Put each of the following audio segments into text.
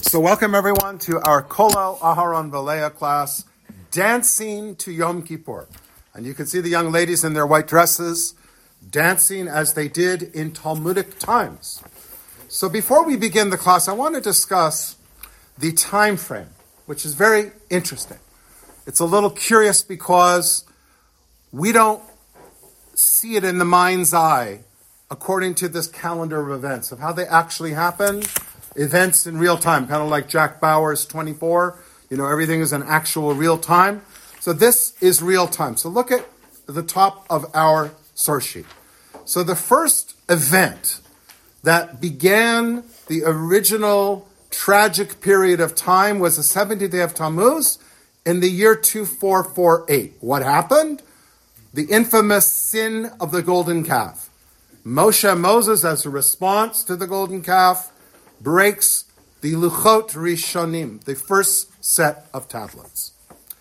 So welcome everyone to our Kollel Aharon V'Leah class, Dancing to Yom Kippur. And you can see the young ladies in their white dresses dancing as they did in Talmudic times. So before we begin the class, I want to discuss the time frame, which is very interesting. It's a little curious because we don't see it in the mind's eye according to this calendar of events, of how they actually happen. Events in real time, kind of like Jack Bauer's 24. Everything is in actual real time. So this is real time. So look at the top of our source sheet. So the first event that began the original tragic period of time was the 70th day of Tammuz in the year 2448. What happened? The infamous sin of the golden calf. Moses, as a response to the golden calf, breaks the Luchot Rishonim, the first set of tablets.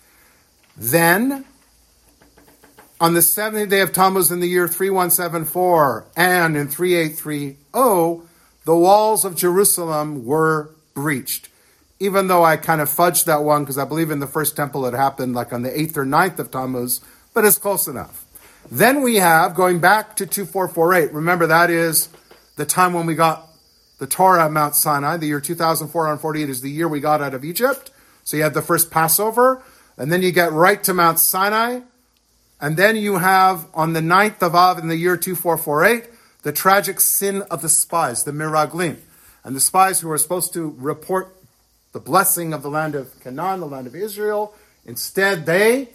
Then, on the 70th day of Tammuz in the year 3174 and in 3830, the walls of Jerusalem were breached. Even though I kind of fudged that one because I believe in the first temple it happened like on the 8th or 9th of Tammuz, but it's close enough. Then we have, going back to 2448, remember that is the time when we got the Torah at Mount Sinai. The year 2448 is the year we got out of Egypt. So you had the first Passover, and then you get right to Mount Sinai, and then you have on the 9th of Av in the year 2448, the tragic sin of the spies, the Miraglim. And the spies who were supposed to report the blessing of the land of Canaan, the land of Israel, instead they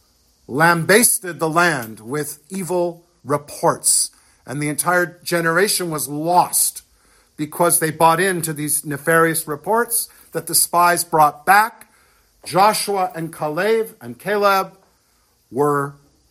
lambasted the land with evil reports. And the entire generation was lost because they bought into these nefarious reports that the spies brought back. Joshua and Caleb were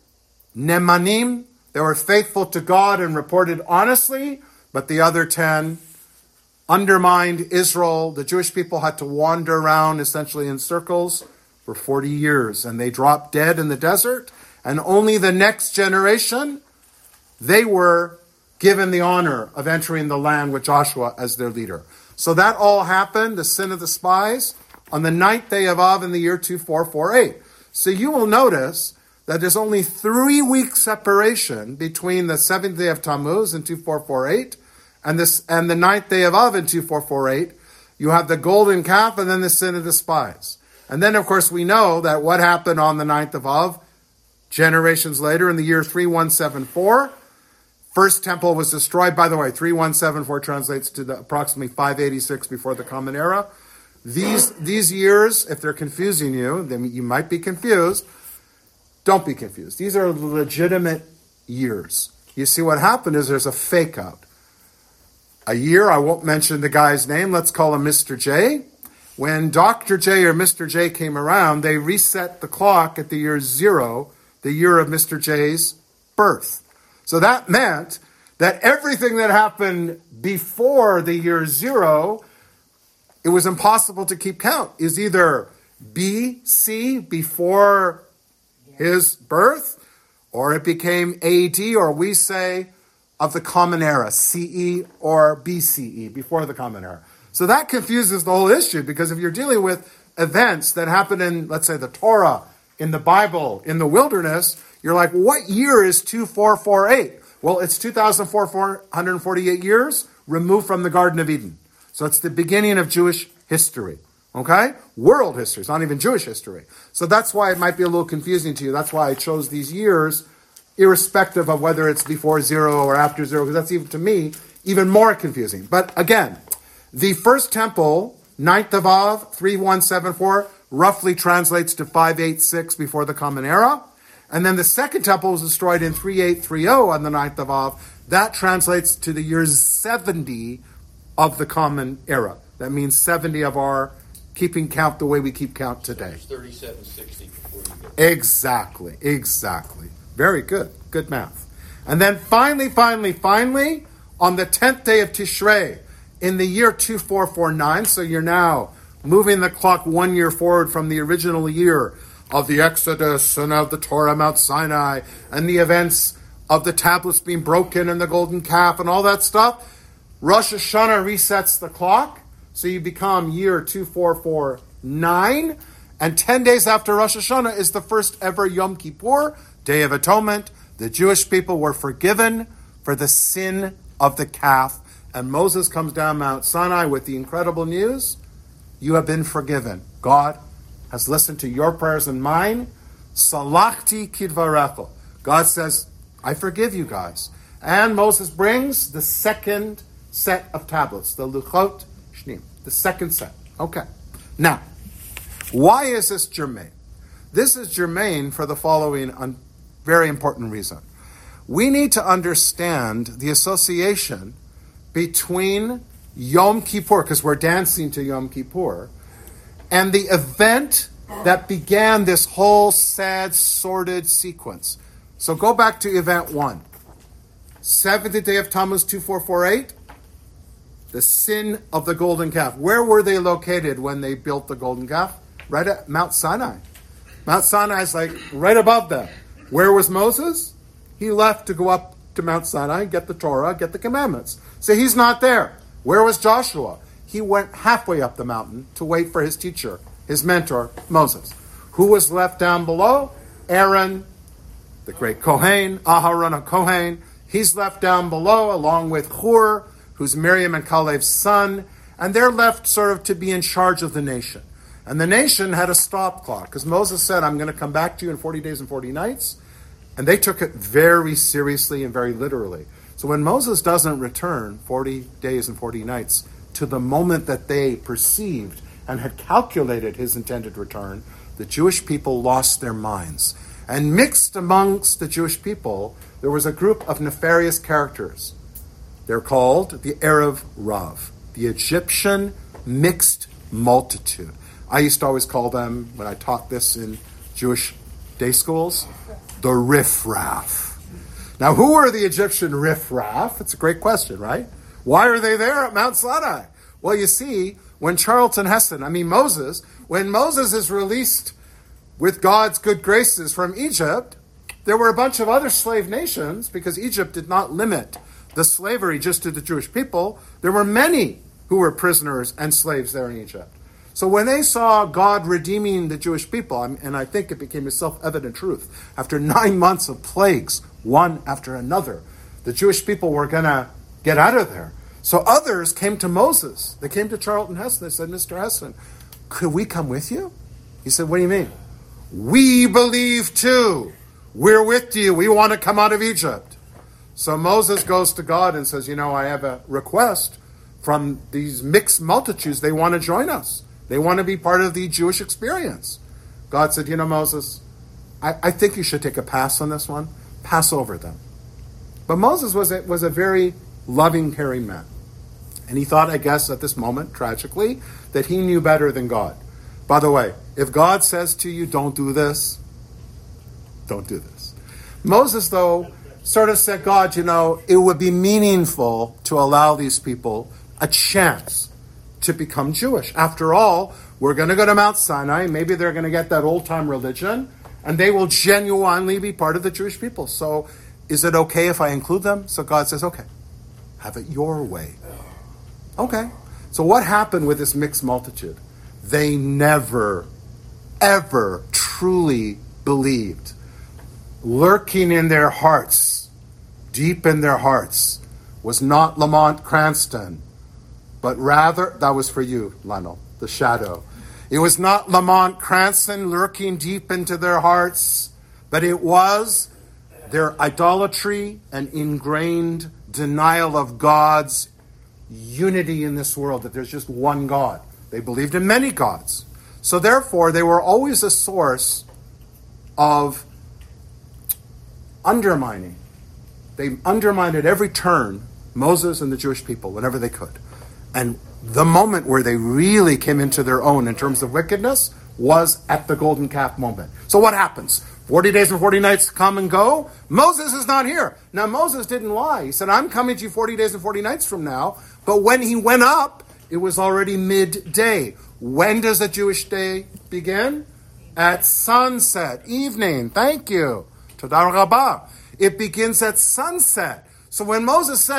nemanim. They were faithful to God and reported honestly, but the other 10 undermined Israel. The Jewish people had to wander around essentially in circles for 40 years, and they dropped dead in the desert. And only the next generation, they were given the honor of entering the land with Joshua as their leader. So that all happened, the sin of the spies, on the 9th day of Av in the year 2448. So you will notice that there's only 3 weeks separation between the 7th day of Tammuz in 2448 and the 9th day of Av in 2448. You have the golden calf and then the sin of the spies. And then, of course, we know that what happened on the 9th of Av, generations later in the year 3174, First temple was destroyed. By the way, 3174 translates to the approximately 586 before the Common Era. These years, if they're confusing you, then you might be confused. Don't be confused. These are legitimate years. You see, what happened is there's a fake out. A year, I won't mention the guy's name, let's call him Mr. J. When Dr. J or Mr. J came around, they reset the clock at the year 0, the year of Mr. J's birth. So that meant that everything that happened before the year 0, it was impossible to keep count. Is either BC, before his birth, or it became AD, or we say of the Common Era, CE or BCE, before the Common Era. So that confuses the whole issue, because if you're dealing with events that happen in, let's say, the Torah, in the Bible, in the wilderness, you're like, what year is 2448? Well, it's 2,448 years removed from the Garden of Eden. So it's the beginning of Jewish history, okay? World history, it's not even Jewish history. So that's why it might be a little confusing to you. That's why I chose these years, irrespective of whether it's before 0 or after 0, because that's even, to me, even more confusing. But again, the first temple, 9th of Av, 3174, roughly translates to 586 before the Common Era. And then the second temple was destroyed in 3830 on the 9th of Av. That translates to the year 70 of the Common Era. That means 70 of our keeping count the way we keep count today. So 3760 before you go. Exactly. Very good. Good math. And then finally, on the 10th day of Tishrei, in the year 2449, so you're now moving the clock 1 year forward from the original year of the Exodus and of the Torah, Mount Sinai, and the events of the tablets being broken and the golden calf and all that stuff, Rosh Hashanah resets the clock. So you become year 2449, and 10 days after Rosh Hashanah is the first ever Yom Kippur, Day of Atonement. The Jewish people were forgiven for the sin of the calf. And Moses comes down Mount Sinai with the incredible news: you have been forgiven. God has listened to your prayers and mine. Salachti kidvarecho. God says, I forgive you guys. And Moses brings the second set of tablets, the Luchot Shnim, the second set. Okay. Now, why is this germane? This is germane for the following very important reason. We need to understand the association between Yom Kippur, because we're dancing to Yom Kippur, and the event that began this whole sad, sordid sequence. So go back to event 1. 7th day of Tammuz 2448, the sin of the golden calf. Where were they located when they built the golden calf? Right at Mount Sinai. Mount Sinai is like right above them. Where was Moses? He left to go up to Mount Sinai, get the Torah, get the commandments. So he's not there. Where was Joshua? He went halfway up the mountain to wait for his teacher, his mentor, Moses. Who was left down below? Aaron, the great Kohen, Aharon HaKohen. He's left down below along with Hur, who's Miriam and Kalev's son, and they're left sort of to be in charge of the nation. And the nation had a stop clock, because Moses said, I'm going to come back to you in 40 days and 40 nights. And they took it very seriously and very literally. So when Moses doesn't return 40 days and 40 nights to the moment that they perceived and had calculated his intended return, the Jewish people lost their minds. And mixed amongst the Jewish people, there was a group of nefarious characters. They're called the Erev Rav, the Egyptian mixed multitude. I used to always call them, when I taught this in Jewish day schools, the riffraff. Now, who are the Egyptian riffraff? It's a great question, right? Why are they there at Mount Sinai? Well, you see, when Moses, when Moses is released with God's good graces from Egypt, there were a bunch of other slave nations, because Egypt did not limit the slavery just to the Jewish people. There were many who were prisoners and slaves there in Egypt. So when they saw God redeeming the Jewish people, and I think it became a self-evident truth, after 9 months of plagues, one after another, the Jewish people were going to get out of there. So others came to Moses. They came to Charlton Heston. They said, Mr. Heston, could we come with you? He said, what do you mean? We believe too. We're with you. We want to come out of Egypt. So Moses goes to God and says, I have a request from these mixed multitudes. They want to join us. They want to be part of the Jewish experience. God said, Moses, I think you should take a pass on this one. Pass over them. But Moses was a very loving, caring man. And he thought, I guess, at this moment, tragically, that he knew better than God. By the way, if God says to you, don't do this, don't do this. Moses, though, sort of said, God, it would be meaningful to allow these people a chance to become Jewish. After all, we're going to go to Mount Sinai. Maybe they're going to get that old-time religion, and they will genuinely be part of the Jewish people. So is it okay if I include them? So God says, okay, have it your way. Okay. So what happened with this mixed multitude? They never, ever truly believed. Lurking in their hearts, deep in their hearts, was not Lamont Cranston, but rather, that was for you, Lionel, the shadow. It was not Lamont Cranston lurking deep into their hearts, but it was their idolatry and ingrained denial of God's unity in this world, that there's just one God. They believed in many gods. So therefore, they were always a source of undermining. They undermined at every turn Moses and the Jewish people whenever they could. And the moment where they really came into their own in terms of wickedness was at the golden calf moment. So what happens? 40 days and 40 nights come and go. Moses is not here. Now, Moses didn't lie. He said, I'm coming to you 40 days and 40 nights from now. But when he went up, it was already midday. When does a Jewish day begin? At sunset, evening. Thank you. Toda Rabbah. It begins at sunset. So when Moses said,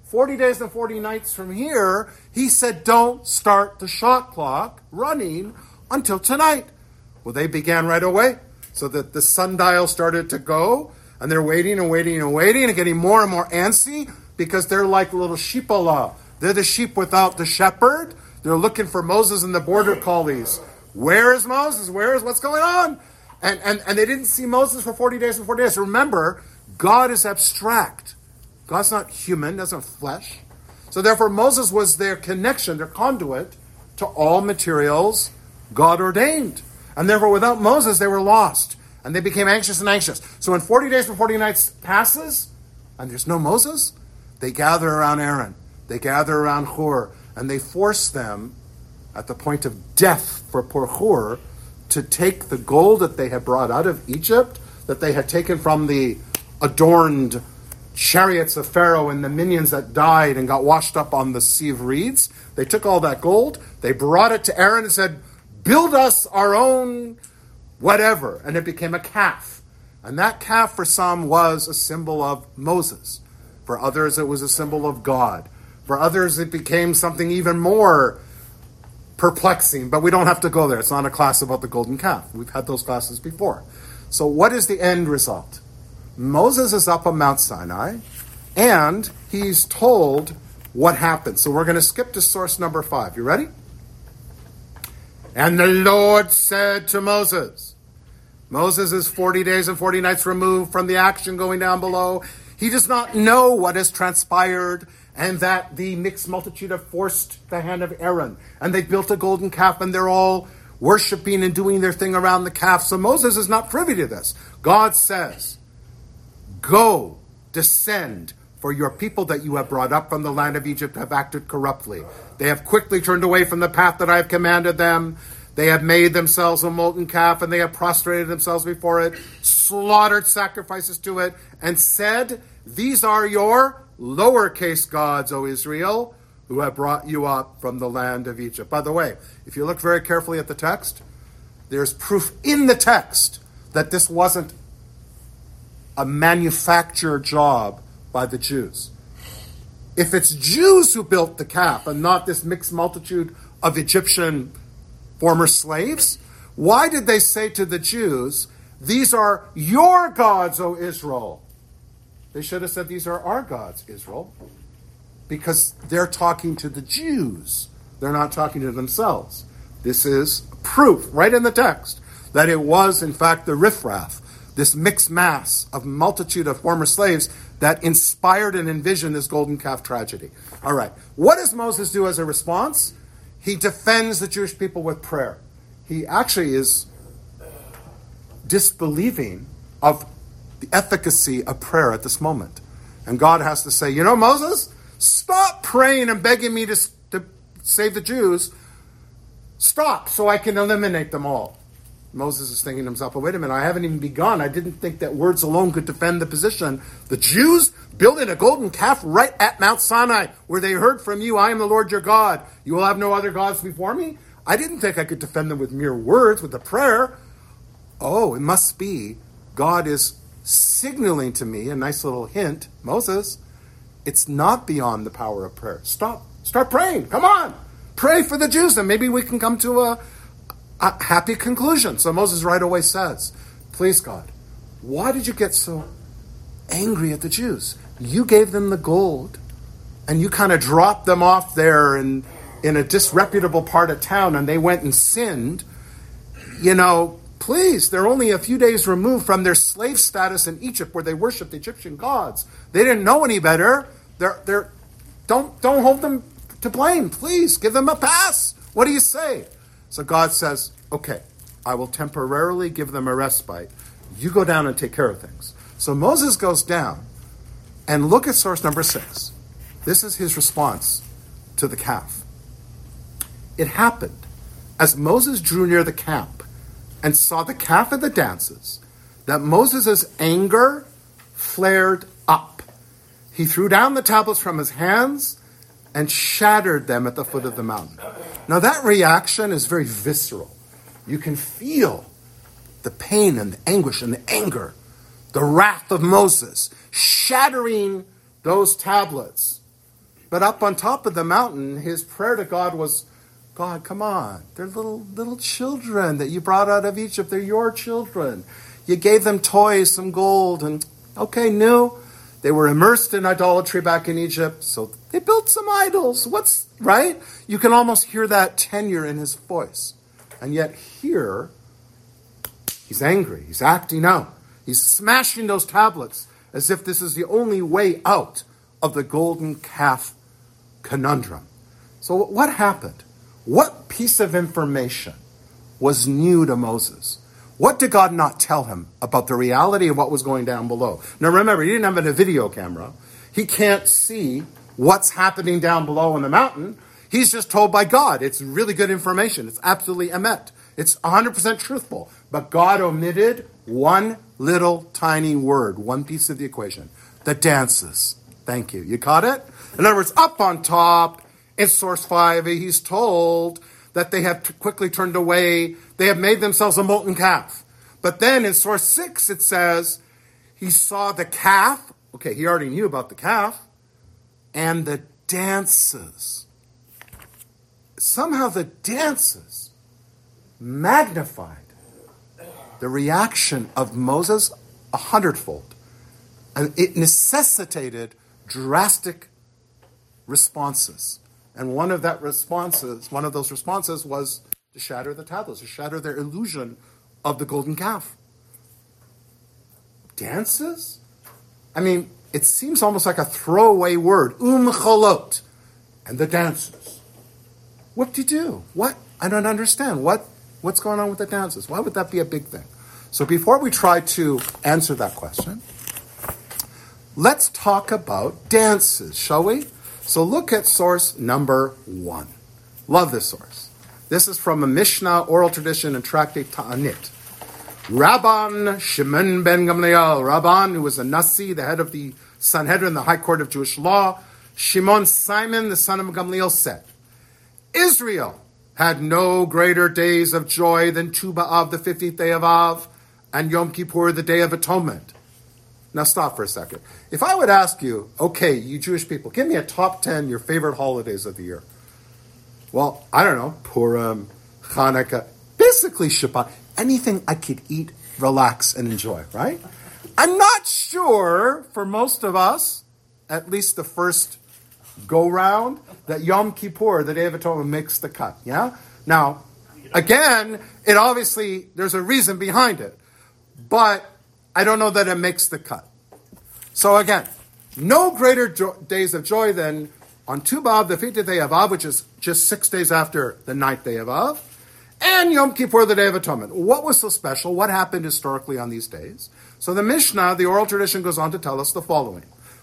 40 days and 40 nights from here, he said, don't start the shot clock running until tonight. Well, they began right away, so that the sundial started to go, and they're waiting and waiting and waiting and getting more and more antsy because they're like little sheepalah. They're the sheep without the shepherd. They're looking for Moses and the border collies. Where is Moses? What's going on? And they didn't see Moses for 40 days and 40 days. Remember, God is abstract. God's not human, doesn't flesh. So therefore, Moses was their connection, their conduit to all materials God ordained. And therefore, without Moses, they were lost. And they became anxious and anxious. So when 40 days and 40 nights passes, and there's no Moses, they gather around Aaron. They gather around Hur. And they force them, at the point of death for poor Hur, to take the gold that they had brought out of Egypt, that they had taken from the adorned chariots of Pharaoh and the minions that died and got washed up on the Sea of Reeds. They took all that gold, they brought it to Aaron and said, build us our own whatever. And it became a calf. And that calf for some was a symbol of Moses. For others it was a symbol of God. For others it became something even more perplexing. But we don't have to go there. It's not a class about the golden calf. We've had those classes before. So what is the end result? Moses is up on Mount Sinai, and he's told what happened. So we're going to skip to source number 5. You ready? And the Lord said to Moses, Moses is 40 days and 40 nights removed from the action going down below. He does not know what has transpired, and that the mixed multitude have forced the hand of Aaron. And they built a golden calf, and they're all worshiping and doing their thing around the calf. So Moses is not privy to this. God says, go, descend, for your people that you have brought up from the land of Egypt have acted corruptly. They have quickly turned away from the path that I have commanded them. They have made themselves a molten calf, and they have prostrated themselves before it, slaughtered sacrifices to it, and said, these are your lowercase gods, O Israel, who have brought you up from the land of Egypt. By the way, if you look very carefully at the text, there's proof in the text that this wasn't a manufactured job by the Jews. If it's Jews who built the calf and not this mixed multitude of Egyptian former slaves, why did they say to the Jews, these are your gods, O Israel? They should have said, these are our gods, Israel, because they're talking to the Jews. They're not talking to themselves. This is proof, right in the text, that it was, in fact, the riffraff, this mixed mass of multitude of former slaves that inspired and envisioned this golden calf tragedy. All right. What does Moses do as a response? He defends the Jewish people with prayer. He actually is disbelieving of the efficacy of prayer at this moment. And God has to say, Moses, stop praying and begging me to save the Jews. Stop, so I can eliminate them all. Moses is thinking to himself, wait a minute, I haven't even begun. I didn't think that words alone could defend the position. The Jews building a golden calf right at Mount Sinai, where they heard from you, I am the Lord your God. You will have no other gods before me. I didn't think I could defend them with mere words, with a prayer. Oh, it must be God is signaling to me, a nice little hint, Moses, it's not beyond the power of prayer. Start praying. Come on. Pray for the Jews, and maybe we can come to a happy conclusion. So Moses right away says, please God, why did you get so angry at the Jews? You gave them the gold, and you kind of dropped them off there in a disreputable part of town, and they went and sinned. Please, they're only a few days removed from their slave status in Egypt, where they worshiped Egyptian gods. They didn't know any better. Don't hold them to blame. Please, give them a pass. What do you say? So God says, okay, I will temporarily give them a respite. You go down and take care of things. So Moses goes down, and look at source number 6. This is his response to the calf. It happened as Moses drew near the camp and saw the calf and the dances, that Moses' anger flared up. He threw down the tablets from his hands and shattered them at the foot of the mountain. Now that reaction is very visceral. You can feel the pain and the anguish and the anger, the wrath of Moses, shattering those tablets But up on top of the mountain, his prayer to God was, God, come on. They're little children that you brought out of Egypt. They're your children. You gave them toys, some gold, and okay, new. They were immersed in idolatry back in Egypt, so they built some idols. Right? You can almost hear that tenor in his voice. And yet here, he's angry. He's acting out. He's smashing those tablets as if this is the only way out of the golden calf conundrum. So what happened? What piece of information was new to Moses? What did God not tell him about the reality of what was going down below? Now remember, he didn't have a video camera. He can't see what's happening down below in the mountain. He's just told by God. It's really good information. It's absolutely emet. It's 100% truthful. But God omitted one little tiny word, one piece of the equation. The dances. Thank you. You caught it? In other words, up on top, in source 5, he's told that they have quickly turned away. They have made themselves a molten calf. But then in source 6, it says he saw the calf. Okay, he already knew about the calf. And the dances. Somehow the dances magnified the reaction of Moses 100-fold. And it necessitated drastic responses. And one of those responses was to shatter the tablets, to shatter their illusion of the golden calf. Dances? I mean, it seems almost like a throwaway word. Cholot. And the dances. What-de-do? What? I don't understand. What's going on with the dances? Why would that be a big thing? So before we try to answer that question, let's talk about dances, shall we? So look at source number 1. Love this source. This is from a Mishnah oral tradition and tractate Ta'anit. Rabban Shimon ben Gamliel, Rabban, who was a Nasi, the head of the Sanhedrin, the high court of Jewish law, Shimon Simon, the son of Gamliel, said, Israel had no greater days of joy than Tu B'Av, the 15th day of Av, and Yom Kippur, the Day of Atonement. Now stop for a second. If I would ask you, okay, you Jewish people, give me a top 10 your favorite holidays of the year. Well, I don't know, Purim, Hanukkah, basically Shabbat, anything I could eat, relax, and enjoy, right? I'm not sure for most of us, at least the first go-round, that Yom Kippur, the Day of Atonement, makes the cut, yeah? Now, again, it obviously, there's a reason behind it, but I don't know that it makes the cut. So again, no greater days of joy than on Tu B'Av, the 15th day of Av, which is just 6 days after the 9th day of Av, and Yom Kippur, the Day of Atonement. What was so special? What happened historically on these days? So the Mishnah, the oral tradition, goes on to tell us the following.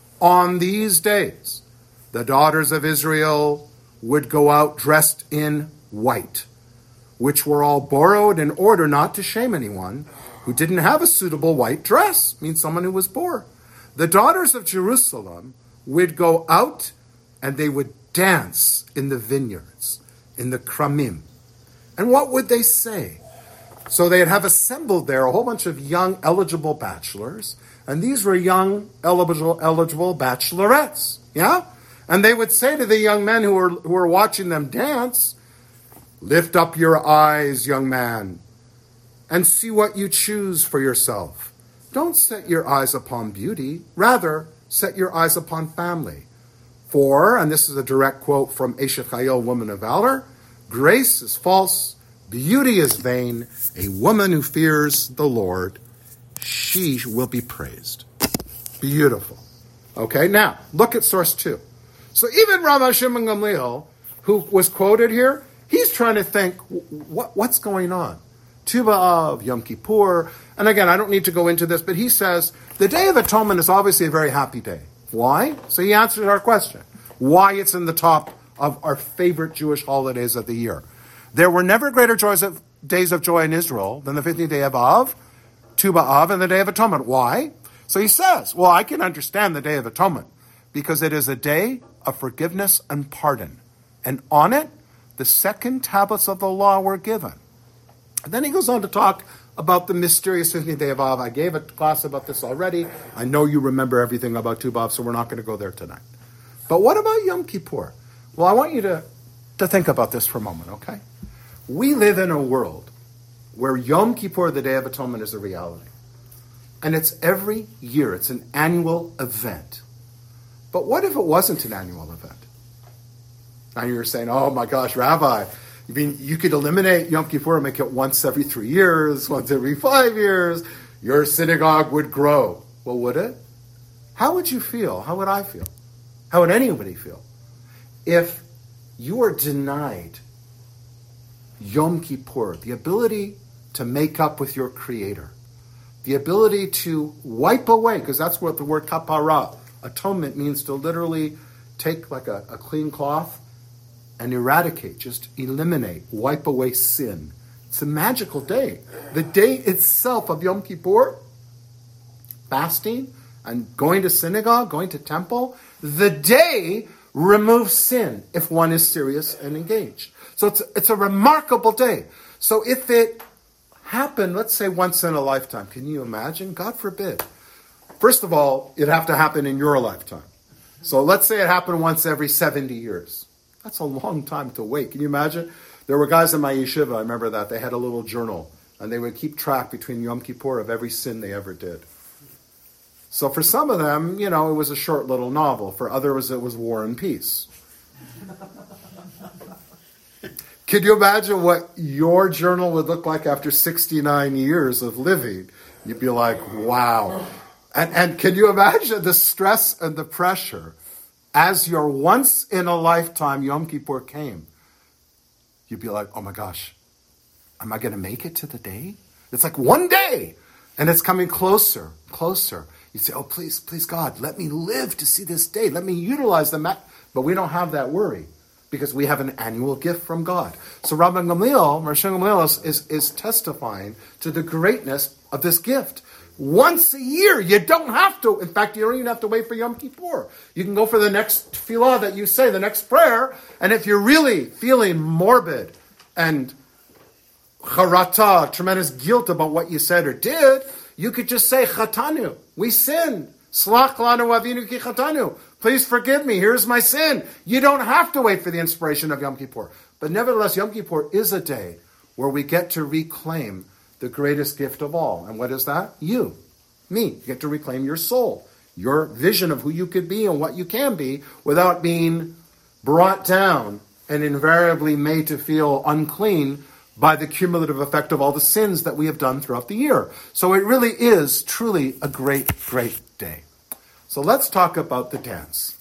On these days, the daughters of Israel would go out dressed in white, which were all borrowed in order not to shame anyone who didn't have a suitable white dress, means someone who was poor. The daughters of Jerusalem would go out and they would dance in the vineyards, in the kramim. And what would they say? So they'd have assembled there a whole bunch of young, eligible bachelors, and these were young, eligible bachelorettes, yeah? And they would say to the young men who were watching them dance, lift up your eyes, young man, and see what you choose for yourself. Don't set your eyes upon beauty. Rather, set your eyes upon family. For, and this is a direct quote from Eshet Chayil, Woman of Valor, grace is false, beauty is vain. A woman who fears the Lord, she will be praised. Beautiful. Okay, now, look at source 2. So even Rabbi Shimon Gamliel, who was quoted here, he's trying to think, what's going on? Tu B'Av, Yom Kippur, and again, I don't need to go into this, but he says, the Day of Atonement is obviously a very happy day. Why? So he answered our question. Why it's in the top of our favorite Jewish holidays of the year. There were never greater days of joy in Israel than the 15th day of Av, Tu B'Av, and the Day of Atonement. Why? So he says, well, I can understand the Day of Atonement because it is a day of forgiveness and pardon. And on it, the second tablets of the law were given. And then he goes on to talk about the mysterious 15th day of Av. I gave a class about this already. I know you remember everything about Tu B'Av, so we're not going to go there tonight. But what about Yom Kippur? Well, I want you to think about this for a moment, okay? We live in a world where Yom Kippur, the Day of Atonement, is a reality. And it's every year. It's an annual event. But what if it wasn't an annual event? Now you're saying, oh my gosh, Rabbi, you mean you could eliminate Yom Kippur and make it once every 3 years, once every 5 years. Your synagogue would grow. Well, would it? How would you feel? How would I feel? How would anybody feel? If you are denied Yom Kippur, the ability to make up with your Creator, the ability to wipe away, because that's what the word kapara, atonement, means, to literally take like a clean cloth and eradicate, just eliminate, wipe away sin. It's a magical day. The day itself of Yom Kippur, fasting and going to synagogue, going to temple, the day removes sin if one is serious and engaged. So it's a remarkable day. So if it happened, let's say once in a lifetime, can you imagine? God forbid. First of all, it'd have to happen in your lifetime. So let's say it happened once every 70 years. That's a long time to wait. Can you imagine? There were guys in my yeshiva, I remember that, they had a little journal, and they would keep track between Yom Kippur of every sin they ever did. So for some of them, it was a short little novel. For others, it was War and Peace. Could you imagine what your journal would look like after 69 years of living? You'd be like, wow. And can you imagine the stress and the pressure as your once-in-a-lifetime Yom Kippur came? You'd be like, oh my gosh, am I going to make it to the day? It's like one day, and it's coming closer, closer. You say, oh, please, God, let me live to see this day. Let me utilize them. But we don't have that worry because we have an annual gift from God. So Rabbi Gamliel, Rosh Gamliel is testifying to the greatness of this gift. Once a year, you don't have to. In fact, you don't even have to wait for Yom Kippur. You can go for the next tefillah that you say, the next prayer, and if you're really feeling morbid and charata, tremendous guilt about what you said or did, you could just say, Chatanu, we sinned. Slach lanu avinu ki chatanu. Please forgive me, here's my sin. You don't have to wait for the inspiration of Yom Kippur. But nevertheless, Yom Kippur is a day where we get to reclaim the greatest gift of all. And what is that? You, me. You get to reclaim your soul, your vision of who you could be and what you can be without being brought down and invariably made to feel unclean by the cumulative effect of all the sins that we have done throughout the year. So it really is truly a great, great day. So let's talk about the dance.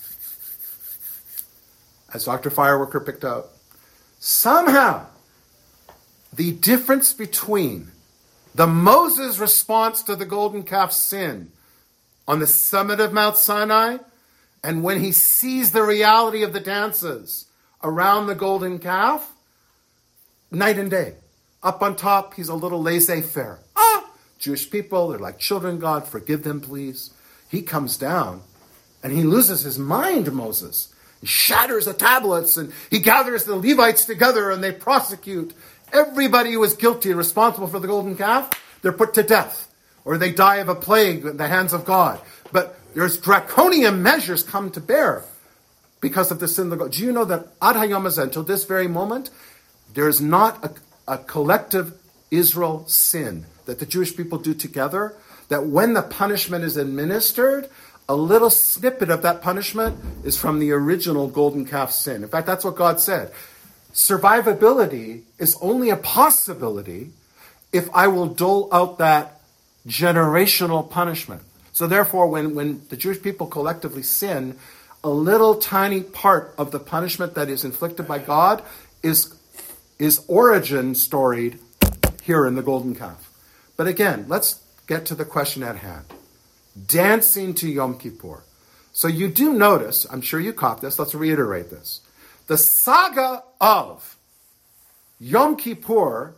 As Dr. Fireworker picked out, somehow the difference between the Moses response to the golden calf sin on the summit of Mount Sinai and when he sees the reality of the dances around the golden calf, night and day. Up on top, he's a little laissez-faire. Jewish people, they're like children, God, forgive them, please. He comes down and he loses his mind, Moses. He shatters the tablets and he gathers the Levites together and they prosecute everybody who is guilty and responsible for the golden calf. They're put to death or they die of a plague in the hands of God. But there's draconian measures come to bear because of the sin of the God. Do you know that Ad Hayom Hazeh, until this very moment, there's not a collective Israel sin that the Jewish people do together, that when the punishment is administered, a little snippet of that punishment is from the original golden calf sin. In fact, that's what God said. Survivability is only a possibility if I will dole out that generational punishment. So therefore, when the Jewish people collectively sin, a little tiny part of the punishment that is inflicted by God is origin storied here in the golden calf. But again, let's get to the question at hand. Dancing to Yom Kippur. So you do notice, I'm sure you caught this, let's reiterate this. The saga of Yom Kippur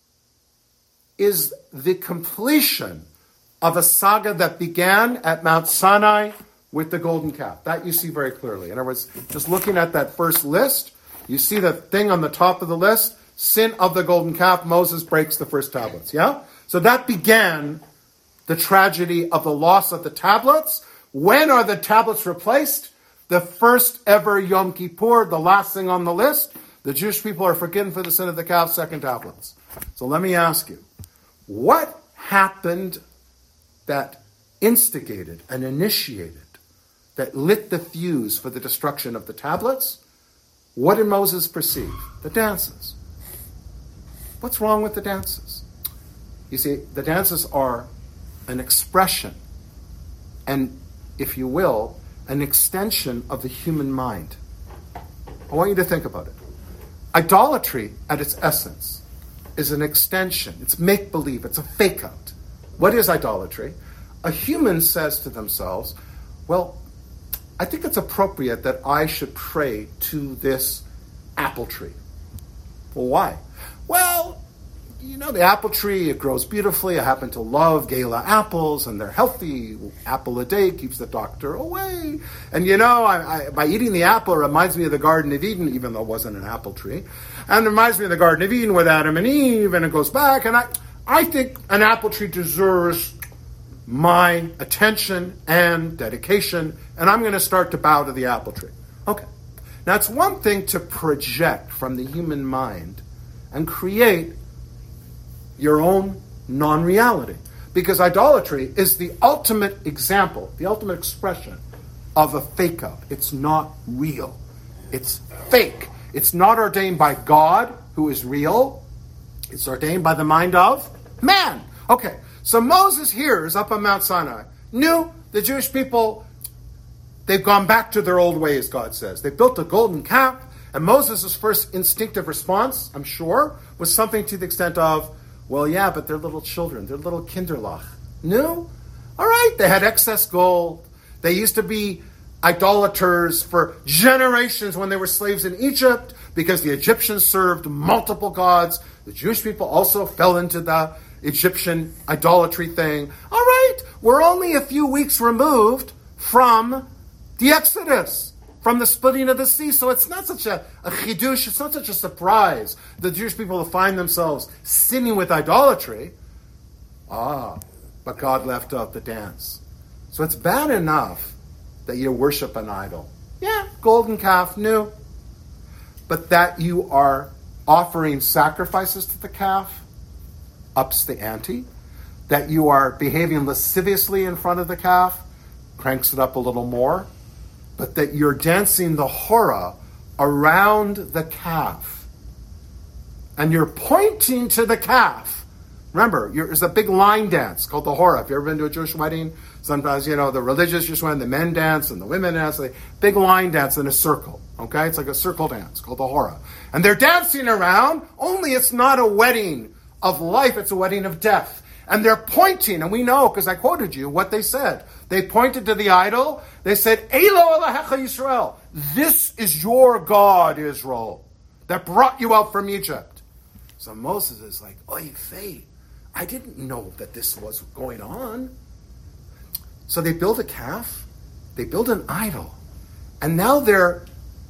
is the completion of a saga that began at Mount Sinai with the golden calf. That you see very clearly. In other words, just looking at that first list, you see the thing on the top of the list, sin of the golden calf, Moses breaks the first tablets, yeah? So that began the tragedy of the loss of the tablets. When are the tablets replaced? the first ever Yom Kippur, the last thing on the list, the Jewish people are forgiven for the sin of the calf, second tablets. So let me ask you, what happened that instigated and initiated, that lit the fuse for the destruction of the tablets? What did Moses perceive? The dances. What's wrong with the dances? You see, the dances are an expression and, if you will, an extension of the human mind. I want you to think about it. Idolatry, at its essence, is an extension. It's make-believe. It's a fake-out. What is idolatry? A human says to themselves, well, I think it's appropriate that I should pray to this apple tree. Well, why? Well, you know, the apple tree, it grows beautifully. I happen to love Gala apples, and they're healthy. Apple a day keeps the doctor away. And you know, by eating the apple, it reminds me of the Garden of Eden, even though it wasn't an apple tree. And it reminds me of the Garden of Eden with Adam and Eve, and it goes back. And I think an apple tree deserves my attention and dedication, and I'm going to start to bow to the apple tree. Okay. Now, it's one thing to project from the human mind and create your own non-reality. Because idolatry is the ultimate example, the ultimate expression of a fake-out. It's not real. It's fake. It's not ordained by God, who is real. It's ordained by the mind of man. Okay, so Moses hears up on Mount Sinai, knew the Jewish people, they've gone back to their old ways, God says. They built a golden calf, and Moses' first instinctive response, I'm sure, was something to the extent of, well, yeah, but they're little children. They're little kinderlach. No? All right, they had excess gold. They used to be idolaters for generations when they were slaves in Egypt because the Egyptians served multiple gods. The Jewish people also fell into the Egyptian idolatry thing. All right, we're only a few weeks removed from the Exodus, from the splitting of the sea. So it's not such a chidush, it's not such a surprise. The Jewish people will find themselves sinning with idolatry. But God left out the dance. So it's bad enough that you worship an idol. Yeah, golden calf, new. But that you are offering sacrifices to the calf, ups the ante. That you are behaving lasciviously in front of the calf, cranks it up a little more. But that you're dancing the hora around the calf. And you're pointing to the calf. Remember, there's a big line dance called the hora. If you've ever been to a Jewish wedding, sometimes, you know, the religious Jewish wedding, the men dance and the women dance. Big line dance in a circle. Okay? It's like a circle dance called the hora. And they're dancing around, only it's not a wedding of life, it's a wedding of death. And they're pointing, and we know, because I quoted you, what they said. They pointed to the idol. They said, Elo Elohecha Yisrael. This is your God, Israel, that brought you out from Egypt. So Moses is like, oy vey, I didn't know that this was going on. So they build a calf. They build an idol. And now they're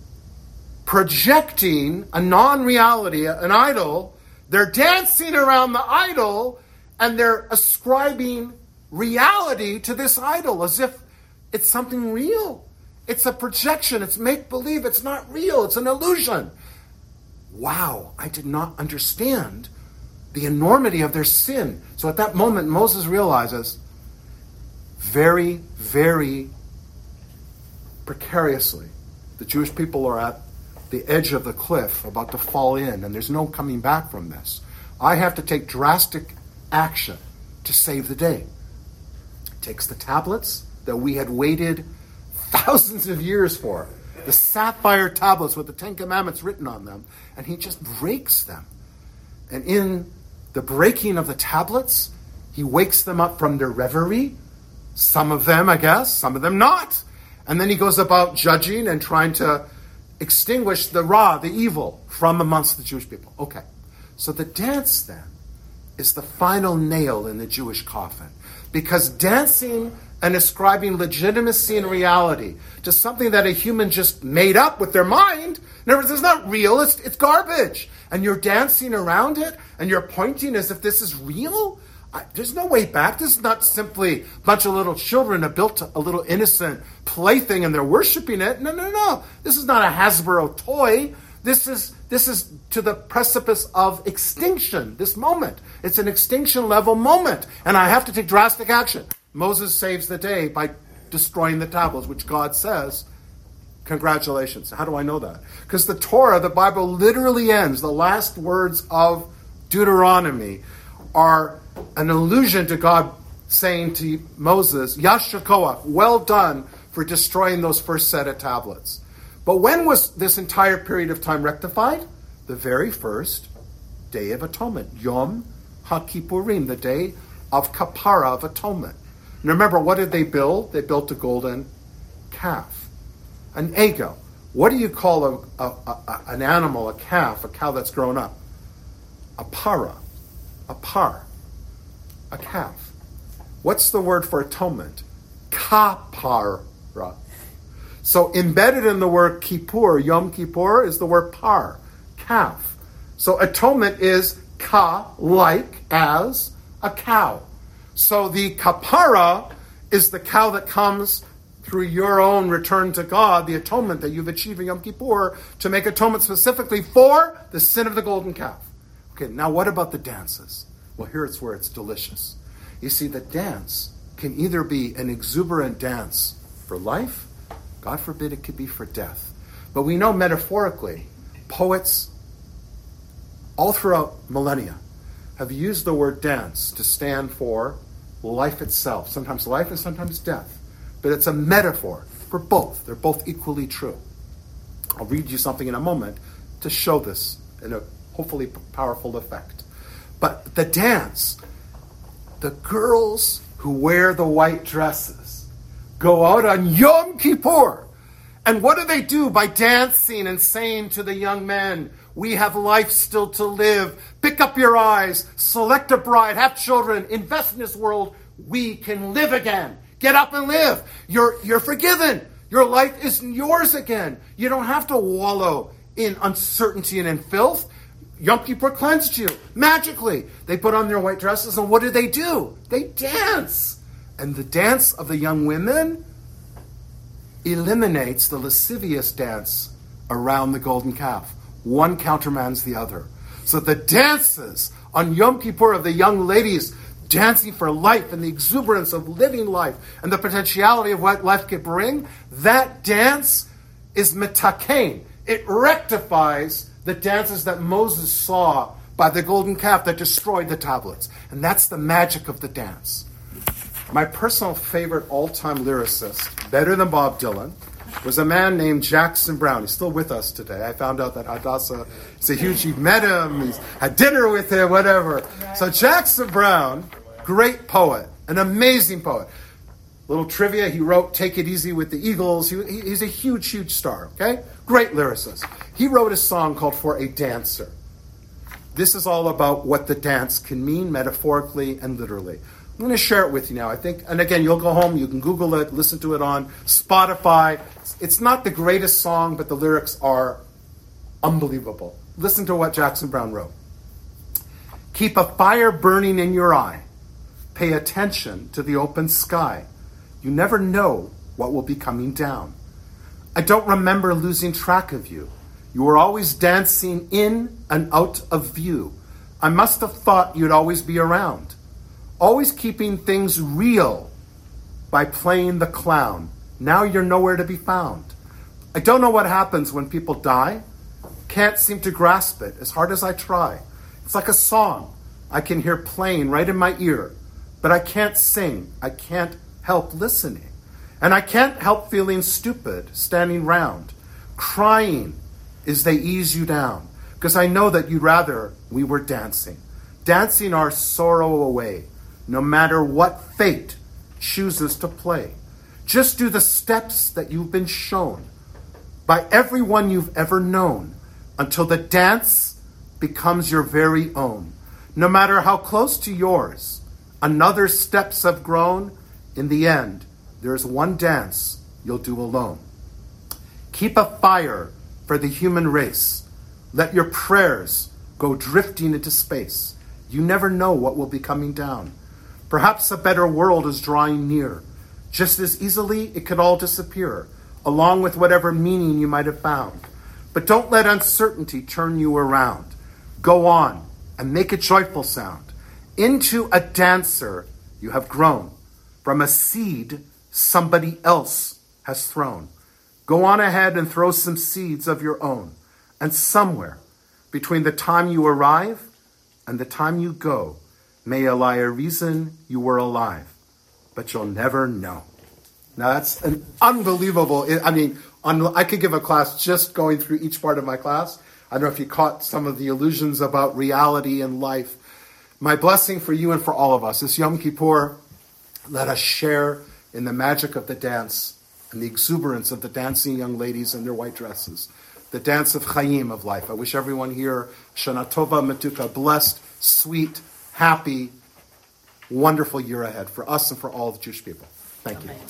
projecting a non-reality, an idol. They're dancing around the idol, and they're ascribing reality to this idol as if it's something real. It's a projection. It's make-believe. It's not real. It's an illusion. Wow, I did not understand the enormity of their sin. So at that moment, Moses realizes very, very precariously, the Jewish people are at the edge of the cliff, about to fall in, and there's no coming back from this. I have to take drastic action to save the day. Takes the tablets that we had waited thousands of years for, the sapphire tablets with the Ten Commandments written on them, and he just breaks them. And in the breaking of the tablets, he wakes them up from their reverie. Some of them, I guess, some of them not. And then he goes about judging and trying to extinguish the evil from amongst the Jewish people. Okay, so the dance then is the final nail in the Jewish coffin. Because dancing and ascribing legitimacy and reality to something that a human just made up with their mind, in other words, it's not real, it's garbage. And you're dancing around it, and you're pointing as if this is real? There's no way back. This is not simply a bunch of little children have built a little innocent plaything and they're worshiping it. No. This is not a Hasbro toy. This is to the precipice of extinction, this moment. It's an extinction level moment. And I have to take drastic action. Moses saves the day by destroying the tablets, which God says, congratulations. How do I know that? Because the Torah, the Bible, literally ends. The last words of Deuteronomy are an allusion to God saying to Moses, Yashar Koach, well done for destroying those first set of tablets. But when was this entire period of time rectified? The very first Day of Atonement, Yom HaKippurim, the Day of Kapara, of Atonement. And remember, what did they build? They built a golden calf, an egel. What do you call an animal, a calf, a cow that's grown up? A para, a par, a calf. What's the word for atonement? Kapara. So embedded in the word Kippur, Yom Kippur, is the word par, calf. So atonement is ka, like, as, a cow. So the kapara is the cow that comes through your own return to God, the atonement that you've achieved in Yom Kippur, to make atonement specifically for the sin of the golden calf. Okay, now what about the dances? Well, here's where it's delicious. You see, the dance can either be an exuberant dance for life, God forbid it could be for death. But we know metaphorically, poets all throughout millennia have used the word dance to stand for life itself. Sometimes life and sometimes death. But it's a metaphor for both. They're both equally true. I'll read you something in a moment to show this in a hopefully powerful effect. But the dance, the girls who wear the white dresses go out on Yom Kippur. And what do they do by dancing and saying to the young men, we have life still to live. Pick up your eyes, select a bride, have children, invest in this world. We can live again. Get up and live. You're forgiven. Your life is yours again. You don't have to wallow in uncertainty and in filth. Yom Kippur cleansed you magically. They put on their white dresses, and what do? They dance. And the dance of the young women eliminates the lascivious dance around the golden calf. One countermands the other. So the dances on Yom Kippur of the young ladies dancing for life and the exuberance of living life and the potentiality of what life could bring, that dance is mitaken. It rectifies the dances that Moses saw by the golden calf that destroyed the tablets. And that's the magic of the dance. My personal favorite all-time lyricist, better than Bob Dylan, was a man named Jackson Browne. He's still with us today. I found out that Hadassah is a huge, he met him, he's had dinner with him, whatever. So Jackson Browne, great poet, an amazing poet. Little trivia, he wrote Take It Easy with the Eagles. He's a huge, huge star, okay? Great lyricist. He wrote a song called For a Dancer. This is all about what the dance can mean metaphorically and literally. I'm going to share it with you now, I think. And again, you'll go home, you can Google it, listen to it on Spotify. It's not the greatest song, but the lyrics are unbelievable. Listen to what Jackson Browne wrote. Keep a fire burning in your eye. Pay attention to the open sky. You never know what will be coming down. I don't remember losing track of you. You were always dancing in and out of view. I must have thought you'd always be around. Always keeping things real by playing the clown. Now you're nowhere to be found. I don't know what happens when people die. Can't seem to grasp it as hard as I try. It's like a song I can hear playing right in my ear, but I can't sing. I can't help listening. And I can't help feeling stupid, standing round, crying as they ease you down, because I know that you'd rather we were dancing our sorrow away, no matter what fate chooses to play. Just do the steps that you've been shown by everyone you've ever known until the dance becomes your very own. No matter how close to yours another steps have grown, in the end, there's one dance you'll do alone. Keep a fire for the human race. Let your prayers go drifting into space. You never know what will be coming down. Perhaps a better world is drawing near. Just as easily, it could all disappear, along with whatever meaning you might have found. But don't let uncertainty turn you around. Go on and make a joyful sound. Into a dancer you have grown. From a seed somebody else has thrown. Go on ahead and throw some seeds of your own. And somewhere between the time you arrive and the time you go, may lie a reason you were alive, but you'll never know. Now that's an unbelievable, I could give a class just going through each part of my class. I don't know if you caught some of the illusions about reality and life. My blessing for you and for all of us is Yom Kippur. Let us share in the magic of the dance and the exuberance of the dancing young ladies in their white dresses. The dance of Chaim, of life. I wish everyone here, Shana Tova Metuka, blessed, sweet, happy, wonderful year ahead for us and for all of the Jewish people. Thank you.